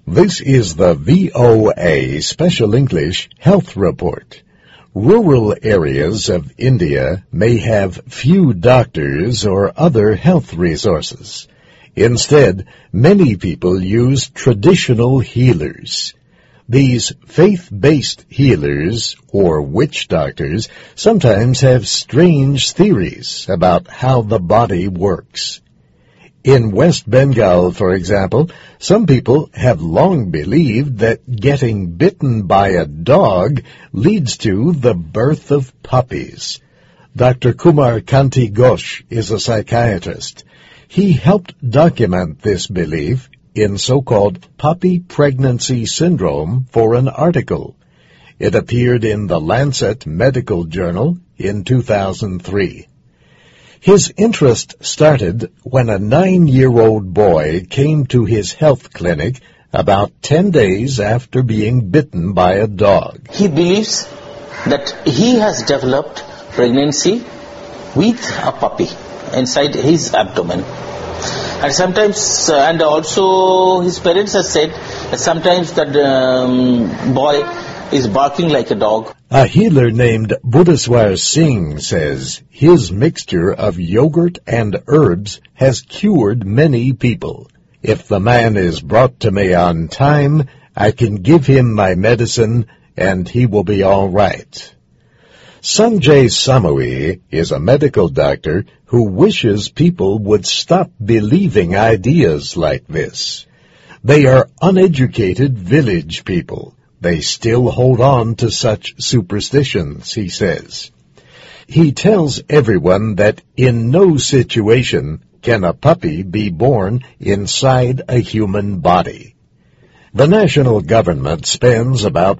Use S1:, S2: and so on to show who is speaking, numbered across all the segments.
S1: This is the VOA Special English Health Report. Rural areas of India may have few doctors or other health resources. Instead, many people use traditional healers. These faith-based healers, or witch doctors, sometimes have strange theories about how the body works. In West Bengal, for example, some people have long believed that getting bitten by a dog leads to the birth of puppies. Dr. Kumar Kanti Ghosh is a psychiatrist. He helped document this belief in so-called puppy pregnancy syndrome for an article. It appeared in the Lancet Medical Journal in 2003. His interest started when a 9-year-old boy came to his health clinic about 10 days after being bitten by a dog.
S2: He believes that he has developed pregnancy with a puppy inside his abdomen. And sometimes, and also his parents have said that sometimes that boy is barking like a dog.
S1: A healer named Buddhaswar Singh says his mixture of yogurt and herbs has cured many people. If the man is brought to me on time, I can give him my medicine and he will be all right. Sanjay Samui is a medical doctor who wishes people would stop believing ideas like this. They are uneducated village people. They still hold on to such superstitions, he says. He tells everyone that in no situation can a puppy be born inside a human body. The national government spends about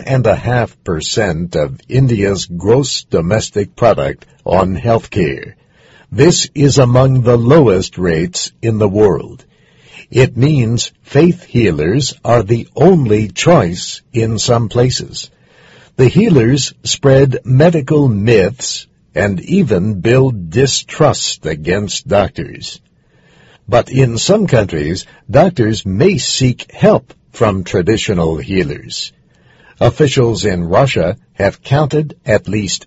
S1: 1.5% of India's gross domestic product on health care. This is among the lowest rates in the world. It means faith healers are the only choice in some places. The healers spread medical myths and even build distrust against doctors. But in some countries, doctors may seek help from traditional healers. Officials in Russia have counted at least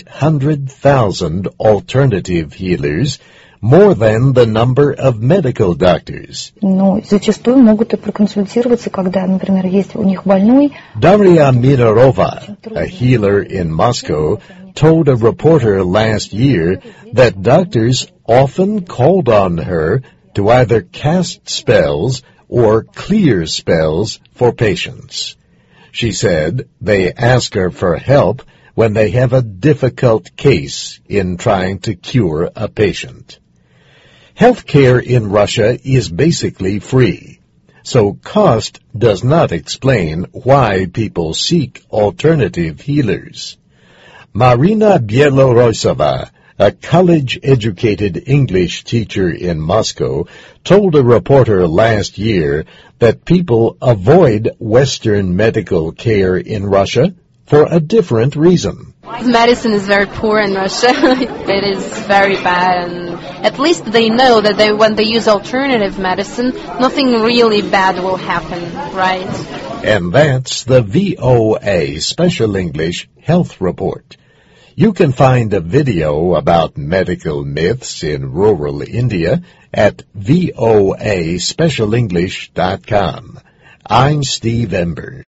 S1: 800,000 alternative healers, more than the number of medical doctors.
S3: Зачастую могут и проконсультироваться, когда, например, есть у них больной.
S1: Daria Minarova, a healer in Moscow, told a reporter last year that doctors often called on her to either cast spells or clear spells for patients. She said they ask her for help when they have a difficult case in trying to cure a patient. Healthcare in Russia is basically free, so cost does not explain why people seek alternative healers. Marina Bielorosova, a college-educated English teacher in Moscow, told a reporter last year that people avoid Western medical care in Russia for a different reason.
S4: Medicine is very poor in Russia. It is very bad, and at least they know that when they use alternative medicine, nothing really bad will happen, right?
S1: And that's the VOA Special English Health Report. You can find a video about medical myths in rural India at voaspecialenglish.com. I'm Steve Ember.